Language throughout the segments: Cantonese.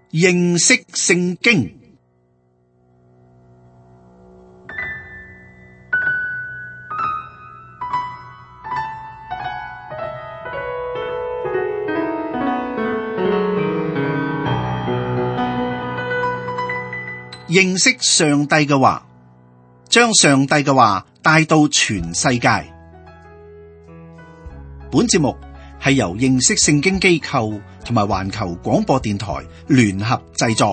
認識聖經。認識上帝嘅話，將上帝嘅話帶到全世界。本節目係由認識聖經機構同埋環球廣播電台聯合製作。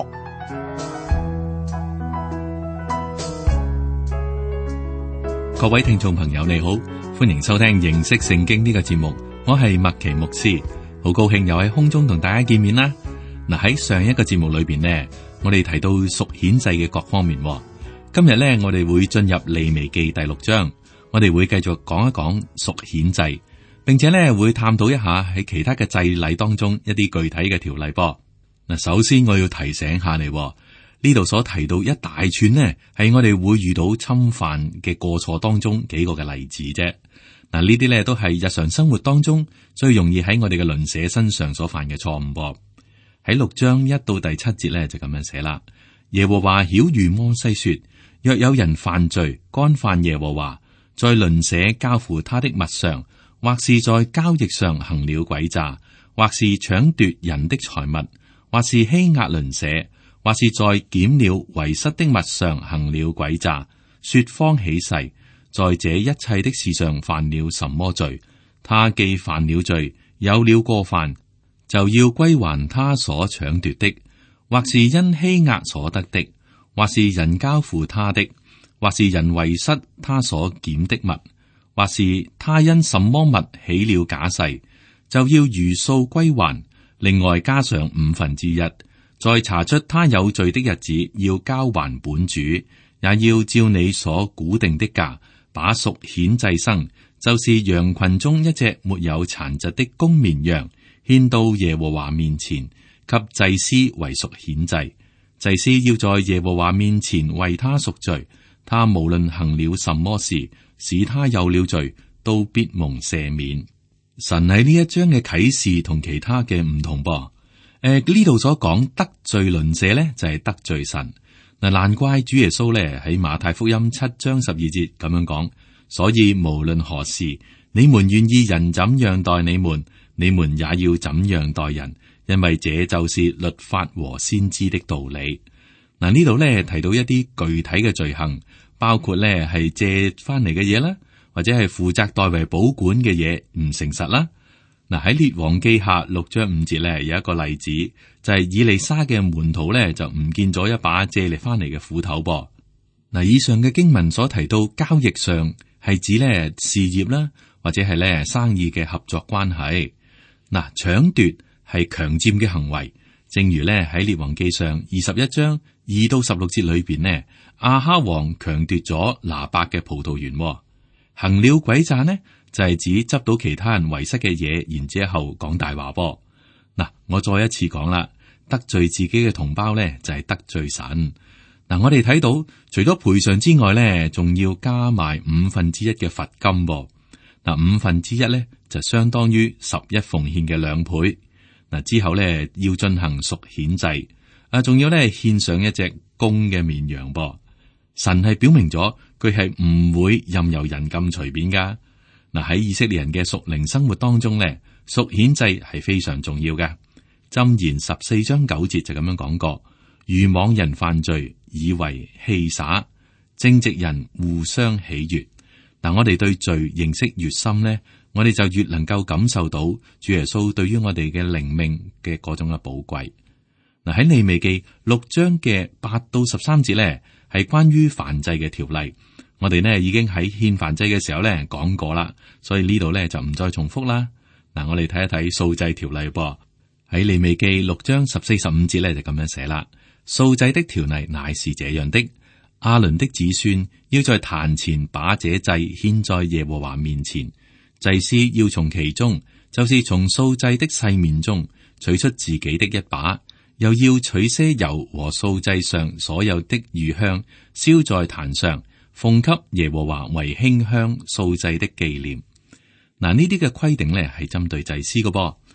各位聽眾朋友，你好，歡迎收聽認識聖經呢個節目。我係麥奇牧師，好高興又喺空中同大家見面啦。嗱，喺上一個節目裏邊呢，我哋提到屬顯制嘅各方面。今日呢，我哋會進入利未記第6章，我哋會繼續講一講屬顯制，並且呢會探討一下喺其他嘅祭禮當中一啲具體嘅條例噃。嗱，首先我要提醒下你，呢度所提到一大串呢，係我哋會遇到侵犯嘅過錯當中幾個嘅例子啫。嗱，呢啲呢都係日常生活當中最容易喺我哋嘅鄰舍身上所犯嘅錯誤噃。喺6章1到第7節咧就咁樣寫啦。耶和華曉諭摩西說：若有人犯罪，干犯耶和華，在鄰舍交付他的物上，或是在交易上行了詭詐，或是搶奪人的財物，或是欺壓鄰舍，或是在檢了遺失的物上行了詭詐，說謊起誓，在這一切的事上犯了什麼罪，他既犯了罪，有了過犯，就要歸還他所搶奪的，或是因欺壓所得的，或是人交付他的，或是人遺失他所檢的物，或是他因什麼物起了假誓，就要如數歸還，另外加上1/5。在查出他有罪的日子，要交還本主，也要照你所估定的價，把屬顯祭牲，就是羊群中一隻沒有殘疾的公綿羊，獻到耶和華面前，給祭司為屬顯祭。祭司要在耶和華面前為他贖罪。他無論行了什麼事，使他有了罪，都必蒙赦免。神喺呢一章嘅啟示同其他嘅唔同噃。呢度所講得罪鄰舍呢，就係得罪神。嗱，難怪主耶穌呢喺馬太福音7章12節咁樣講。所以無論何事，你們願意人怎樣待你們，你們也要怎樣待人，因為這就是律法和先知的道理。嗱，呢度咧提到一啲具體嘅罪行，包括咧係借翻嚟嘅嘢啦，或者係負責代為保管嘅嘢唔誠實啦。嗱，喺列王記下6章5節咧有一個例子，就係以利沙嘅門徒咧就唔見咗一把借嚟翻嚟嘅斧頭噃。嗱，以上嘅經文所提到交易上係指咧事業啦，或者係咧生意嘅合作關係。嗱，搶奪係強佔嘅行為，正如咧喺列王記上21章2到16節裏邊呢，亞哈王強奪咗拿伯嘅葡萄園。行了詭詐呢，就係指執到其他人遺失嘅嘢，然之後講大話噃。嗱，我再一次講啦，得罪自己嘅同胞咧就係得罪神。嗱，我哋睇到除咗賠償之外咧，仲要加埋1/5嘅罰金噃。嗱，1/5咧就相當於11奉獻嘅2倍。嗱，之後咧要進行屬顯祭，仲要咧獻上一隻公嘅綿羊噃。神係表明咗佢係唔會任由人咁隨便噶。嗱，喺以色列人嘅屬靈生活當中咧，屬顯祭係非常重要嘅。箴言14章9節就咁樣講過：愚妄人犯罪，以為戲耍，正直人互相喜悅。嗱，我哋對罪認識越深呢，我哋就越能夠感受到主耶穌對於我哋嘅靈命嘅嗰種嘅寶貴。嗱，喺利未記6章嘅8到13節咧，係關於燔祭嘅條例。我哋呢已經喺獻燔祭嘅時候咧講過啦，所以呢度咧就唔再重複啦。嗱，我哋睇一睇素祭條例噃。喺利未記6章14、15節咧就咁樣寫啦。素祭的條例乃是這樣的：亞倫的子孫要在壇前把這祭獻在耶和華面前，祭司要從其中，就是從素祭的細面中取出自己的一把，又要取些油和素祭上所有的餘香，燒在壇上，奉給耶和華為馨香素祭的紀念。嗱，呢啲嘅規定咧係針對祭司嘅噃。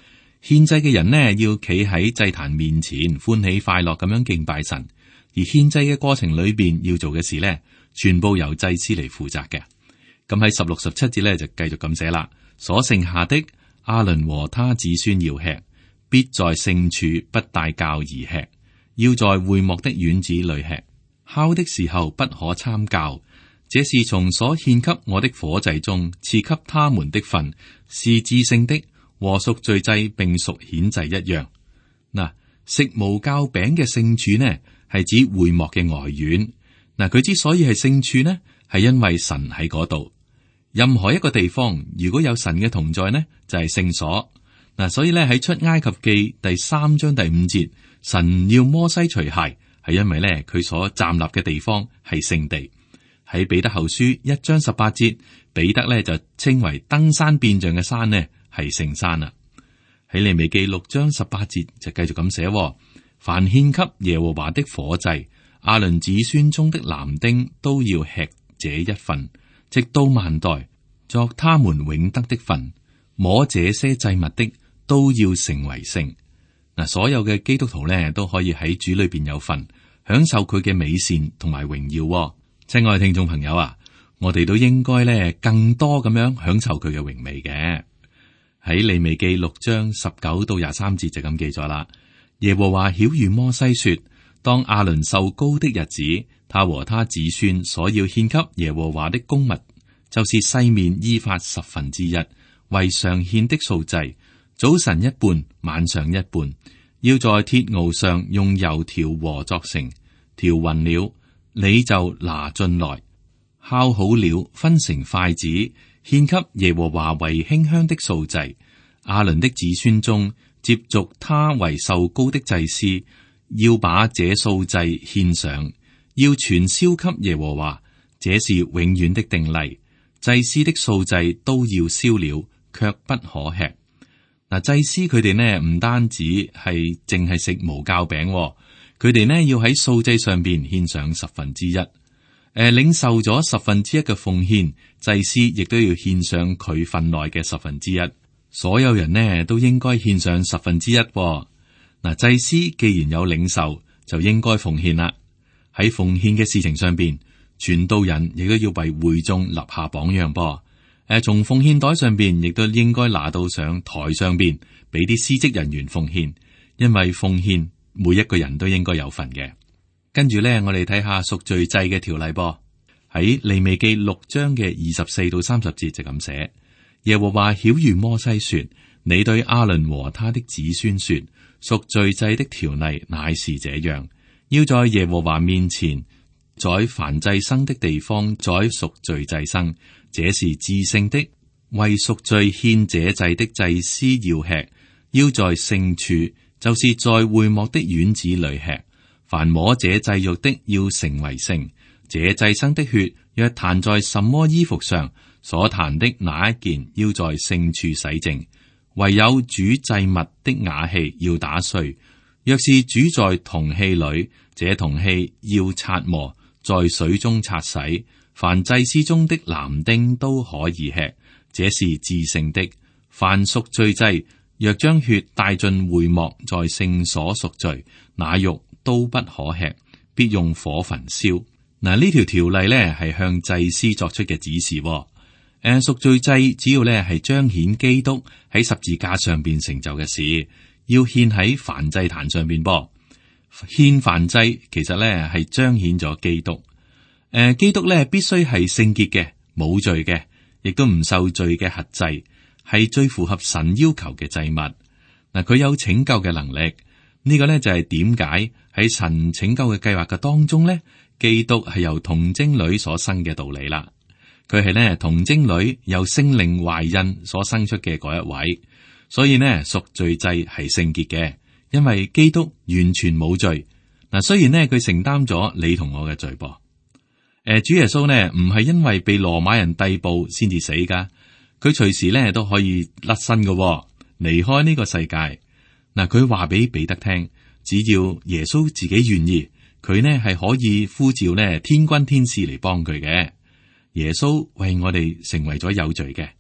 獻祭嘅人呢，要企喺祭壇面前，歡喜快樂咁樣敬拜神。而獻祭嘅過程裏邊要做嘅事呢，全部由祭司嚟負責嘅。咁喺16、17節呢，就繼續咁寫啦。所剩下的，亞倫和他子孫要吃，必在聖處不帶酵而吃，要在會幕的院子裏吃。烤的時候不可摻酵，這是從所獻給我的火祭中賜給他們的份，是至聖的，和贖罪祭並贖愆祭一樣。嗱，食無酵餅嘅聖處呢，係指會幕嘅外院。嗱，佢之所以係聖處呢，係因為神喺嗰度。任何一個地方如果有神嘅同在呢，就係聖所。嗱，所以咧喺出埃及記第3章第5節，神要摩西除鞋，係因為咧佢所站立嘅地方係聖地。喺彼得後書1章18節，彼得咧就稱為登山變像嘅山呢係聖山啦。喺利未記6章18節就繼續咁寫：凡獻給耶和華的火祭，亞倫子孫中的男丁都要吃這一份，直到萬代，作他們永得的份。摸這些祭物的都要成為聖。嗱，所有嘅基督徒呢都可以喺主裏邊有份，享受佢嘅美善同埋榮耀。親愛嘅聽眾朋友啊，我哋都應該咧更多咁樣享受佢嘅榮美嘅。喺利未記6章19到23節就咁記咗啦。耶和華曉諭摩西說：當亞倫受膏的日子，他和他子孫所要獻給耶和華的供物，就是細麵伊法1/10，為上獻的素祭。早晨一半，晚上一半，要在鐵鏊上用油調和作成。調勻了，你就拿進來，烤好了，分成筷子，獻給耶和華為馨香的素祭。亞倫的子孫中接續他為受膏的祭司，要把這素祭獻上，要全燒給耶和華，這是永遠的定例。祭司的素祭都要燒了，卻不可吃。嗱，祭司佢哋呢唔單止係淨係食無酵餅，佢哋呢要喺素祭上邊獻上1/10。領受咗1/10嘅奉獻，祭司亦都要獻上佢份內嘅1/10。所有人呢都應該獻上1/10。嗱，祭司既然有領受，就應該奉獻啦。喺奉獻嘅事情上邊，傳道人亦都要為會眾立下榜樣噃。從奉獻袋上邊亦都應該拿到上台上邊，俾啲司職人員奉獻，因為奉獻每一個人都應該有份嘅。跟住咧，我哋睇下贖罪祭嘅條例噃。喺利未記6章嘅24到30節就咁寫：耶和華曉諭摩西說：你對亞倫和他的子孫說，贖罪祭的條例乃是這樣，要在耶和華面前，在燔祭牲的地方宰贖罪祭牲。這是至聖的，為贖罪獻這祭的祭司要吃，要在聖處，就是在會幕的院子裏吃。凡摸這祭肉的，要成為聖。這祭牲的血若彈在什麼衣服上，所彈的那一件，要在聖處洗淨。唯有煮祭物的瓦器要打碎。若是煮在銅器裏，這銅器要擦磨，在水中擦洗。凡祭司中的男丁都可以吃，這是至聖的。凡贖罪祭，若將血帶進會幕，在聖所贖罪，那肉都不可吃，必用火焚燒。嗱，呢條條例呢係向祭司作出嘅指示。贖罪祭只要呢係彰顯基督喺十字架上邊成就嘅事，要獻喺燔祭壇上邊噃。獻燔祭其實呢係彰顯咗基督。基督咧必須係聖潔嘅、冇罪嘅，亦都唔受罪嘅轄祭，係最符合神要求嘅祭物。嗱，佢有拯救嘅能力，呢個咧就係點解喺神拯救嘅計劃嘅當中咧，基督係由童貞女所生嘅道理啦。佢係咧童貞女由聖靈懷孕所生出嘅嗰一位，所以呢贖罪祭係聖潔嘅，因為基督完全冇罪。嗱，雖然呢佢承擔咗你同我嘅罪噃。主耶穌呢唔係因為被羅馬人逮捕先至死噶，佢隨時呢都可以甩身噶，離開呢個世界。嗱，佢話俾彼得聽，只要耶穌自己願意，佢呢係可以呼召呢天軍天使嚟幫佢嘅。耶穌為我哋成為咗有罪嘅，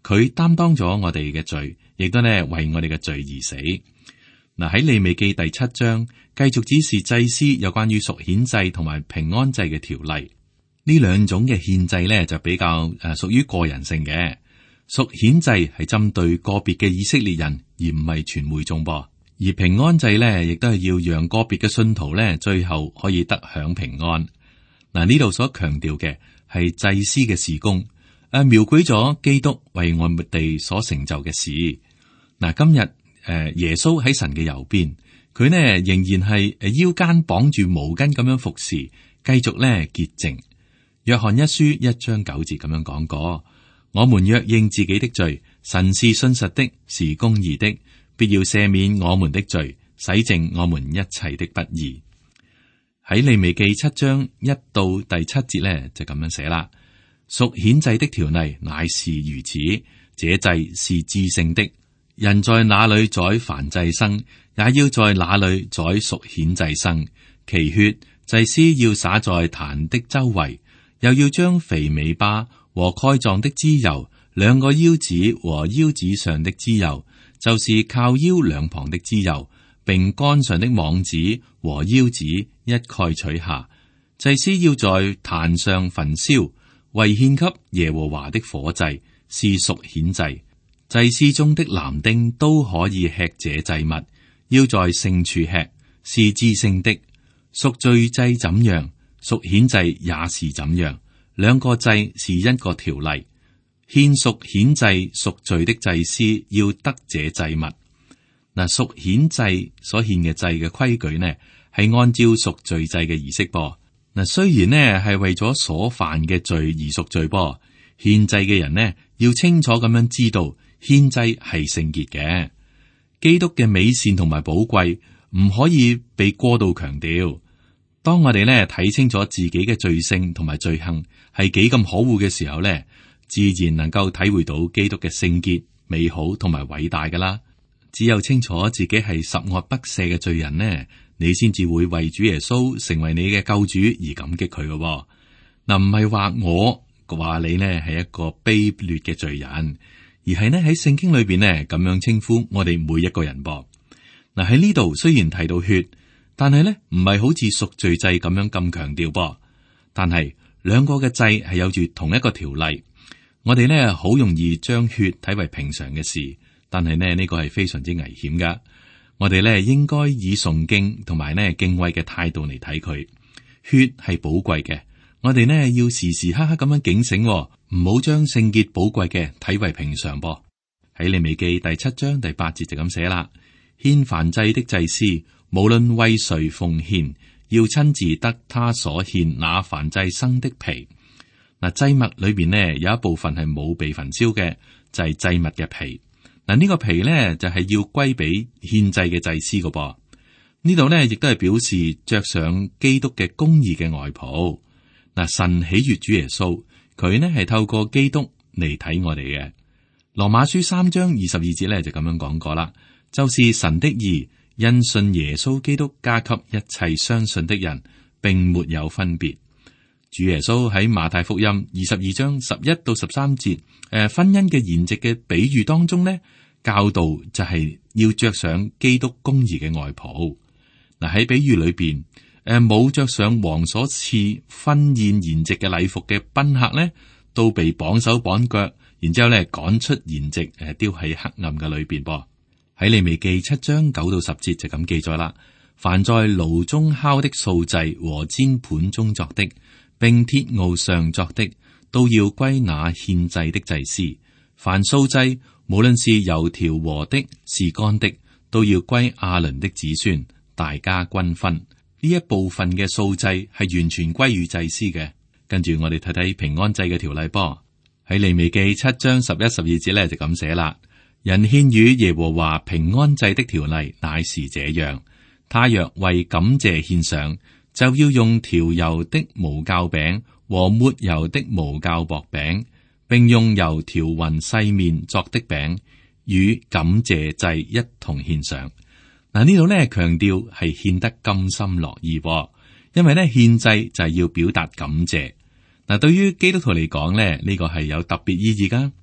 佢擔當咗我哋嘅罪，亦都呢為我哋嘅罪而死。嗱，喺利未記第7章繼續指示祭司有關於贖愆祭同埋平安祭嘅條例。呢兩種嘅獻祭呢，就比較屬於個人性嘅。贖愆祭係針對個別嘅以色列人，而唔係全會眾噃。而平安祭呢，亦都係要讓個別嘅信徒呢，最後可以得享平安。嗱，呢度所強調嘅係祭司嘅事工，描繪咗基督為我哋所成就嘅事。嗱，今日耶穌喺神嘅右邊，佢呢仍然係腰間綁住毛巾咁樣服侍，繼續呢潔淨。約翰一書1章9節咁樣講過：我們若認自己的罪，神是信實的，是公義的，必要赦免我們的罪，洗淨我們一切的不義。喺利未記7章1到第7節呢，就咁樣寫啦。贖愆祭的條例乃是如此，這祭是至聖的。人在哪裏宰燔祭牲，也要在哪裏宰贖愆祭牲。其血祭司要灑在壇的周圍，又要將肥尾巴和蓋臟的脂油、兩個腰子和腰子上的脂油，就是靠腰兩旁的脂油，並杆上的網子和腰子一概取下。祭司要在壇上焚燒，為獻給耶和華的火祭，是贖愆祭。祭司中的男丁都可以吃這祭物，要在聖處吃，是至聖的。贖罪祭怎樣，贖愆祭也是怎樣，兩個祭是一個條例。獻贖愆祭贖罪的祭司要得這祭物。嗱，贖愆祭所獻嘅祭嘅規矩呢，係按照贖罪祭嘅儀式噃。嗱，雖然呢係為咗所犯嘅罪而贖罪噃，獻祭嘅人呢要清楚咁樣知道。獻祭係聖潔嘅，基督嘅美善同埋寶貴唔可以被過度強調。當我哋咧睇清楚自己嘅罪性同埋罪行係幾咁可惡嘅時候咧，自然能夠體會到基督嘅聖潔、美好同埋偉大噶啦。只有清楚自己係十惡不赦嘅罪人呢，你先至會為主耶穌成為你嘅救主而感激佢嘅。嗱，唔係話我話你呢係一個卑劣嘅罪人。而係呢喺聖經裏邊呢咁樣稱呼我哋每一個人噃。嗱，喺呢度雖然提到血，但係呢唔係好似贖罪祭咁樣咁強調噃。但係兩個嘅祭係有住同一個條例。我哋呢好容易將血睇為平常嘅事，但係呢個係非常之危險噶。我哋呢應該以崇敬同埋呢敬畏嘅態度嚟睇佢。血係寶貴嘅，我哋呢要時時刻刻咁樣警醒。唔好將聖潔寶貴嘅睇為平常噃。喺利未記第7章第8節就咁寫啦。獻燔祭的祭司，無論為誰奉獻，要親自得他所獻那燔祭牲的皮。嗱，祭物裏邊呢有一部分係冇被焚燒嘅，就係祭物嘅皮。嗱，呢個皮呢就係要歸俾獻祭嘅祭司噶噃。呢度呢亦都係表示着上基督嘅公義嘅外袍。嗱，神喜悅主耶穌。佢呢係透過基督嚟睇我哋嘅。羅馬書3章22節呢就咁樣講過啦，就是神的義，因信耶穌基督加給一切相信的人，並沒有分別。主耶穌喺馬太福音22章11到13節，婚姻嘅筵席嘅比喻當中呢，教導就係要着上基督公義嘅外袍。嗱，喺比喻裏邊。冇着上王所賜婚宴筵席嘅禮服嘅賓客呢，都被綁手綁腳，然之後咧趕出筵席，丟喺黑暗嘅裏邊噃。喺利未記7章9到10節就咁記載啦。凡在爐中烤的素祭和煎盤中作的，並鐵鏊上作的，都要歸那獻祭的祭司。凡素祭，無論是油調和的，是乾的，都要歸亞倫的子孫，大家均分。呢一部分嘅素祭係完全歸於祭司嘅。跟住我哋睇睇平安祭嘅條例噃。喺利未記7章11、12節咧就咁寫啦。人獻與耶和華平安祭的條例乃是這樣：他若為感謝獻上，就要用調油的無酵餅和沒油的無酵薄餅，並用油調勻細麵作的餅，與感謝祭一同獻上。嗱，呢度咧強調係獻得甘心樂意，因為咧獻祭就係要表達感謝。嗱，對於基督徒嚟講咧，呢個係有特別意義噶。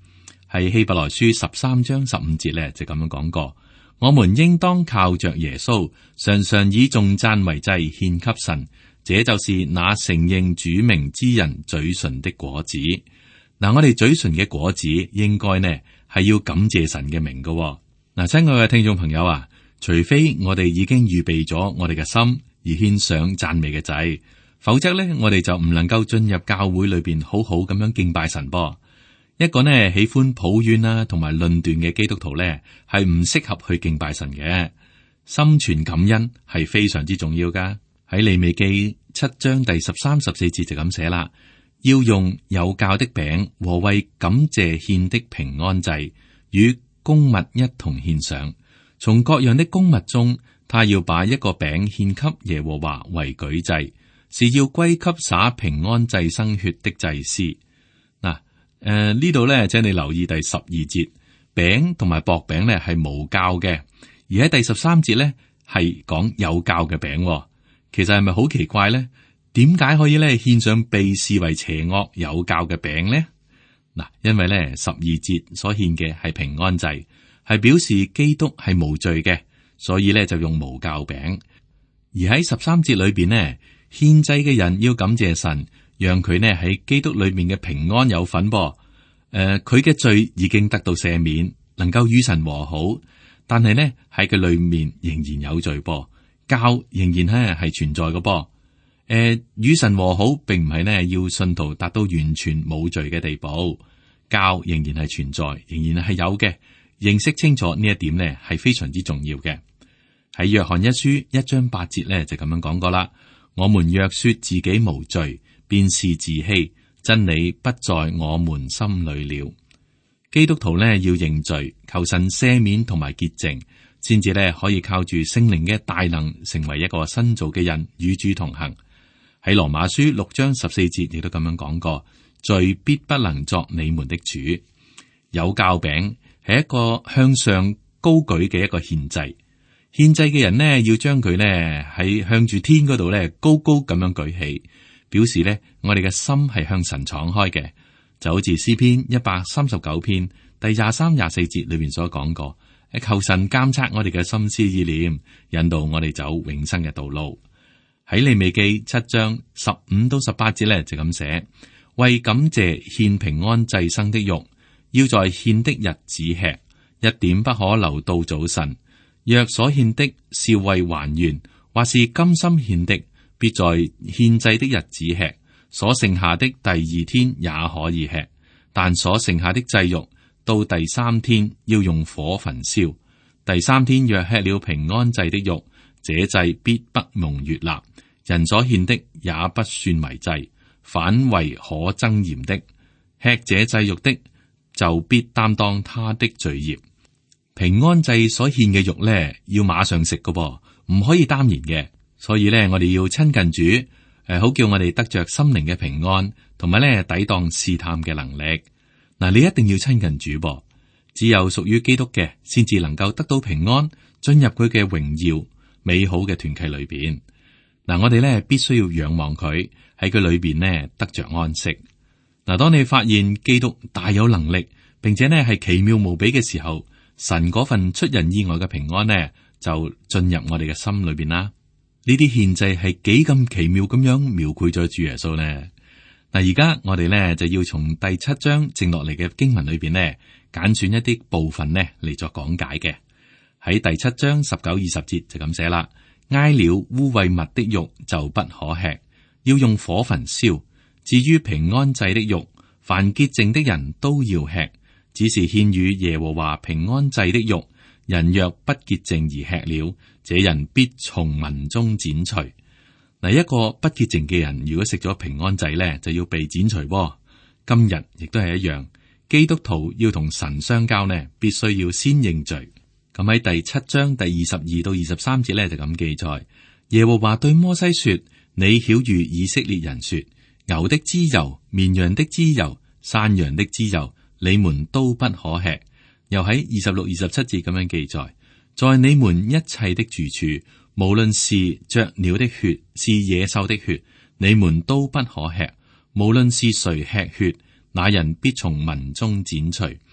喺希伯來書13章15節咧就咁樣講過：我們應當靠着耶穌，常常以頌讚為祭獻給神，這就是那承認主名之人嘴唇的果子。嗱，我哋嘴唇嘅果子應該呢係要感謝神嘅名嘅。嗱，親愛嘅聽眾朋友啊，除非我哋已經預備咗我哋嘅心而獻上讚美嘅祭，否則呢，我哋就唔能夠進入教會裏邊好好咁樣敬拜神噃。一個呢喜歡抱怨啦同埋論斷嘅基督徒呢，係唔適合去敬拜神嘅。心存感恩係非常之重要噶。喺利未記7章第13、14節就咁寫啦，要用有酵的餅和為感謝獻的平安祭與供物一同獻上。從各樣的供物中，他要把一個餅獻給耶和華為舉祭，是要歸給灑平安祭牲血的祭司。嗱，呢度咧，請你留意第12節，餅同埋薄餅咧係無酵嘅，而喺第13節咧係講有酵嘅餅。其實係咪好奇怪咧？點解可以咧獻上被視為邪惡有酵嘅餅咧？嗱，因為咧12節所獻嘅係平安祭，係表示基督係無罪嘅，所以咧就用無酵餅。而喺13節裏邊呢，獻祭嘅人要感謝神，讓佢呢喺基督裏面嘅平安有份噃。佢嘅罪已經得到赦免，能夠與神和好，但係呢喺佢裏面仍然有罪噃，酵仍然係存在嘅噃。與神和好，並唔係呢要信徒達到完全冇罪嘅地步，酵仍然係存在，仍然係有嘅。認識清楚呢一點呢係非常之重要嘅。喺約翰一書1章8節呢就咁樣講過啦。我們若說自己無罪，便是自欺，真理不在我們心裏了。基督徒呢要認罪，求神赦免同埋潔淨，先至呢可以靠住聖靈嘅大能，成為一個新造嘅人，與主同行。喺羅馬書6章14節亦都咁樣講過：罪必不能作你們的主。有酵餅係一個向上高舉嘅一個獻祭，獻祭嘅人呢要將佢呢喺向住天嗰度呢高高咁樣舉起，表示呢我哋嘅心係向神敞開嘅，就好似詩篇139篇第23、24節裏面所講過，求神監察我哋嘅心思意念，引導我哋走永生嘅道路。喺利未記7章15到18節呢就咁寫：為感謝獻平安祭牲的肉，要在獻的日子吃，一點不可留到早晨。若所獻的是為還願，或是甘心獻的，必在獻祭的日子吃，所剩下的第2天也可以吃。但所剩下的祭肉，到第3天要用火焚燒。第3天若吃了平安祭的肉，這祭必不蒙悅納。人所獻的也不算為祭，反為可憎嫌的。吃這祭肉的，就必擔當他的罪孽。平安祭所獻嘅肉呢，要馬上食㗎噃，唔可以耽延嘅。所以呢，我哋要親近主，好叫我哋得着心靈嘅平安，同埋呢抵擋試探嘅能力。嗱，你一定要親近主噃，只有屬於基督嘅，先至能夠得到平安，進入佢嘅榮耀美好嘅團契裏邊。嗱，我哋呢必須要仰望佢，喺佢裏邊呢得着安息。嗱，當你發現基督大有能力，並且呢係奇妙無比嘅時候，神嗰份出人意外嘅平安呢，就進入我哋嘅心裏邊啦。呢啲獻祭係幾咁奇妙咁樣描繪咗主耶穌呢？嗱，而家我哋呢就要從第7章剩落嚟嘅經文裏邊呢，揀選一啲部分呢嚟作講解嘅。喺第7章19、20節就咁寫啦：挨了污穢物的肉就不可吃，要用火焚燒。至於平安祭的肉，凡潔淨的人都要吃，只是獻與耶和華平安祭的肉，人若不潔淨而吃了，這人必從民中剪除。嗱，一個不潔淨嘅人，如果食咗平安祭呢，就要被剪除。今日亦都係一樣，基督徒要同神相交呢，必須要先認罪。咁喺第7章第22到23節呢，就咁記載：耶和華對摩西說，你曉諭以色列人說，牛的脂油、綿羊的脂油、山羊的脂油，你們都不可吃。又喺26、27節咁樣記載：在你們一切的住處，無論是雀鳥的血，是野獸的血，你們都不可吃。無論是誰吃血，那人必從民中剪除。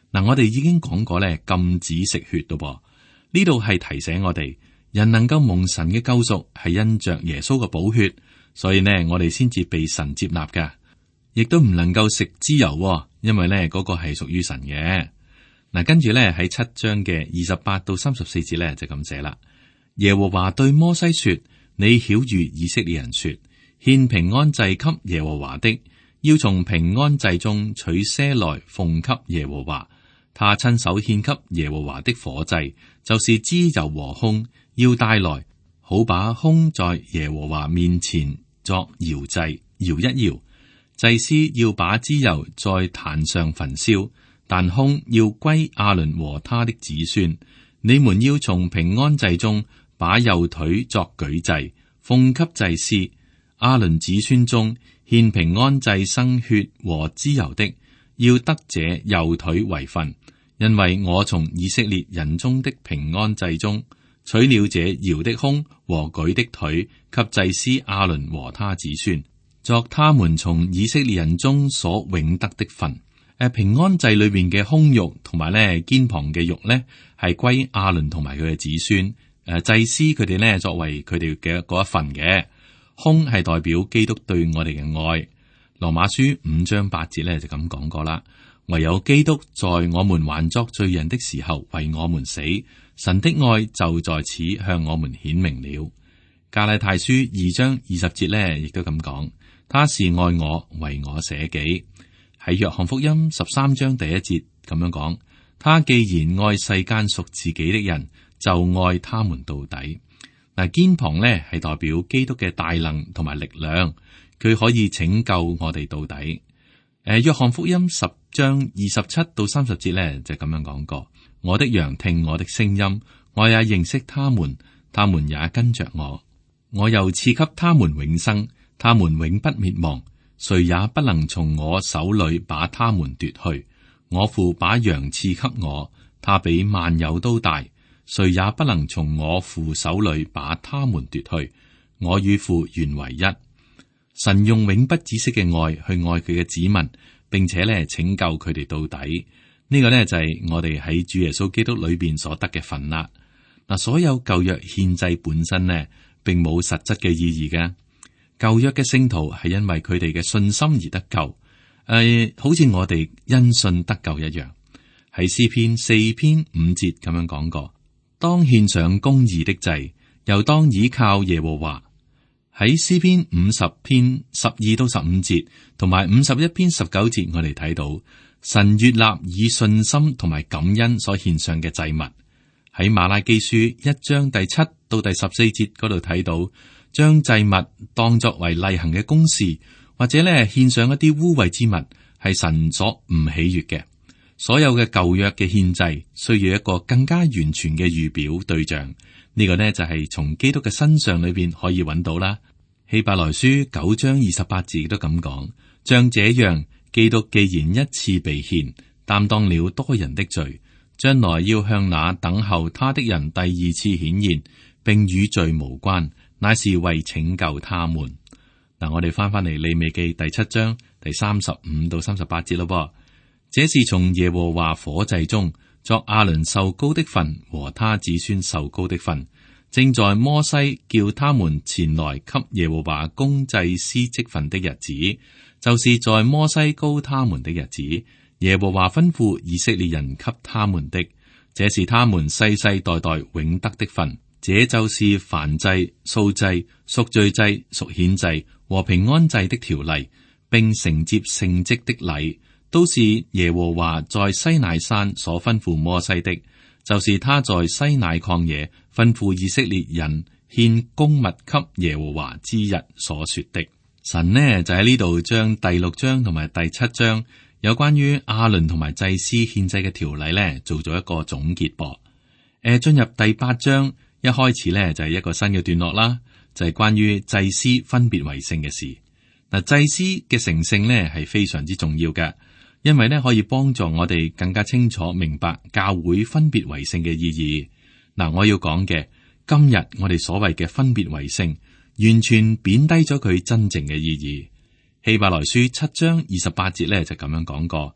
嗱，我哋已經講過咧，禁止食血咯噃。呢度係提醒我哋，人能夠蒙神嘅救贖係因着耶穌嘅寶血，所以呢，我哋先至被神接納噶，亦都唔能夠食脂油，因為呢嗰個係屬於神嘅。嗱，跟住咧喺7章嘅28到34節咧就咁寫啦。耶和華對摩西說：你曉諭以色列人說，獻平安祭給耶和華的，要從平安祭中取些來奉給耶和華。他親手獻給耶和華的火祭，就是脂油和胸，要帶來，好把胸在耶和華面前作搖祭，搖一搖。祭司要把脂油在壇上焚燒，但胸要歸亞倫和他的子孫。你們要從平安祭中把右腿作舉祭，奉給祭司。亞倫子孫中獻平安祭生血和脂油的，要得這右腿為分。因為我從以色列人中的平安祭中取了這搖的胸和舉的腿，給祭司亞倫和他子孫，作他們從以色列人中所永得的份。平安祭裏邊嘅胸肉同埋咧肩膀嘅肉咧，係歸亞倫同埋佢嘅子孫。祭司佢哋咧作為佢哋嘅嗰一份嘅。胸係代表基督對我哋嘅愛。羅馬書5章8節咧就咁講過啦。唯有基督在我們還作罪人的時候為我們死，神的愛就在此向我們顯明了。加拉太書2章20節咧亦都咁講，他是愛我，為我捨己。喺約翰福音13章第1節咁樣講，他既然愛世間屬自己的人，就愛他們到底。嗱，肩膀咧係代表基督嘅大能同埋力量，佢可以拯救我哋到底。約翰福音10章27到30節咧就咁樣講過，我的羊聽我的聲音，我也認識他們，他們也跟着我，我又賜給他們永生，他們永不滅亡，誰也不能從我手裏把他們奪去。我父把羊賜給我，他比萬有都大，誰也不能從我父手裏把他們奪去。我與父原為一。神用永不止息嘅愛去愛佢嘅子民，並且咧拯救佢哋到底。呢個呢，就係我哋喺主耶穌基督裏邊所得嘅份啦。嗱，所有舊約獻祭本身呢，並冇實質嘅意義嘅。舊約嘅聖徒係因為佢哋嘅信心而得救，好似我哋因信得救一樣。喺詩篇4篇5節咁樣講過，當獻上公義的祭，又當倚靠耶和華。喺詩篇50篇12到15節，同埋51篇19節，我哋睇到神悅納以信心同埋感恩所獻上嘅祭物。喺馬拉基書1章第7到第14節嗰度睇到，將祭物當作為例行嘅公事，或者咧獻上一啲污穢之物，係神所唔喜悅嘅。所有嘅舊約嘅獻祭需要一個更加完全嘅預表對象，呢個呢，就係從基督嘅身上裏邊可以揾到啦。希伯來書9章28節都咁講，像這樣，基督既然一次被獻，擔當了多人的罪，將來要向那等候他的人第二次顯現，並與罪無關，乃是為拯救他們。嗱，我哋翻嚟利未記第7章第35到38節咯。這是從耶和華火祭中作亞倫受膏的份和他子孫受膏的份。正在摩西叫他們前來給耶和華供祭司職分的日子，就是在摩西膏他們的日子，耶和華吩咐以色列人給他們的，這是他們世世代代永得的份。這就是燔祭、素祭、贖罪祭、贖愆祭和平安祭的條例，並承接聖職的禮，都是耶和華在西乃山所吩咐摩西的。就是他在西乃曠野吩咐以色列人獻供物給耶和華之日所說的。神呢就喺呢度將第6章同埋第7章有關於亞倫同埋祭司獻祭嘅條例呢做咗一個總結噃。進入第8章一開始呢就係一個新嘅段落啦，就係關於祭司分別為聖嘅事。嗱，祭司嘅成聖呢係非常之重要嘅。因為咧可以幫助我哋更加清楚明白教會分別為聖嘅意義。嗱，我要講嘅今日我哋所謂嘅分別為聖，完全貶低咗佢真正嘅意義。希伯來書7章28節咧就咁樣講過：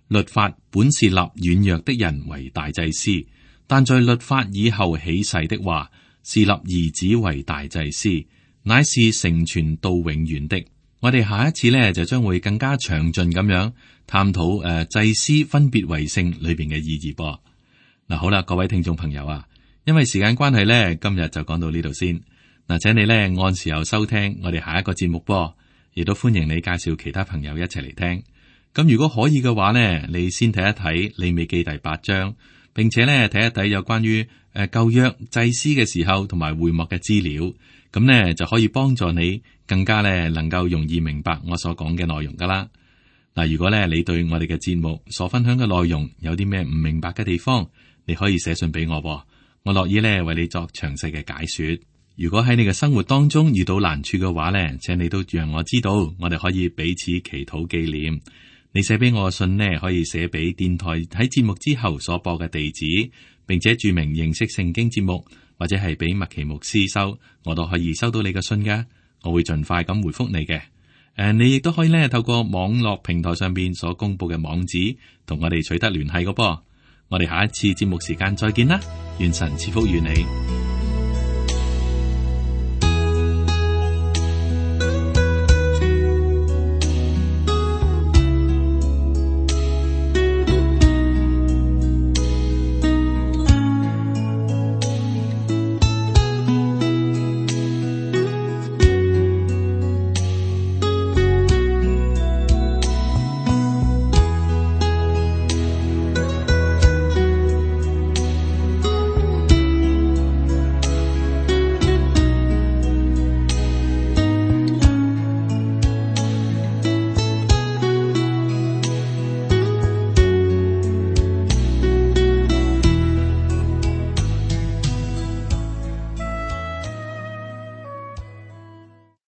律法本是立軟弱的人為大祭司，但在律法以後起誓的話，是立兒子為大祭司，乃是成全到永遠的。我哋下一次呢，就將會更加詳盡咁樣探討祭司分別為聖裏邊嘅意義噃。嗱，好啦，各位聽眾朋友啊，因為時間關係呢，今日就講到呢度先。嗱，請你呢按時候收聽我哋下一個節目噃，亦都歡迎你介紹其他朋友一齊嚟聽。咁如果可以嘅話呢，你先睇一睇利未記第8章，並且呢睇一睇有關於舊約祭司嘅時候同埋會幕嘅資料，咁呢就可以幫助你更加呢能夠容易明白我所講嘅內容噶啦。嗱，如果呢你對我哋嘅節目所分享嘅內容有啲咩唔明白嘅地方，你可以寫信俾我噃，我樂意呢為你作詳細嘅解說。如果喺你嘅生活當中遇到難處嘅話呢，請你都讓我知道，我哋可以彼此祈禱紀念。你寫俾我嘅信呢，可以寫俾電台喺節目之後所播嘅地址，並且注明認識聖經節目，或者係俾麥奇牧師收，我都可以收到你嘅信噶。我會盡快咁回覆你嘅。你亦都可以呢透過網絡平台上邊所公布嘅網址，同我哋取得聯繫嘅噃。我哋下一次節目時間再見啦，願神賜福與你。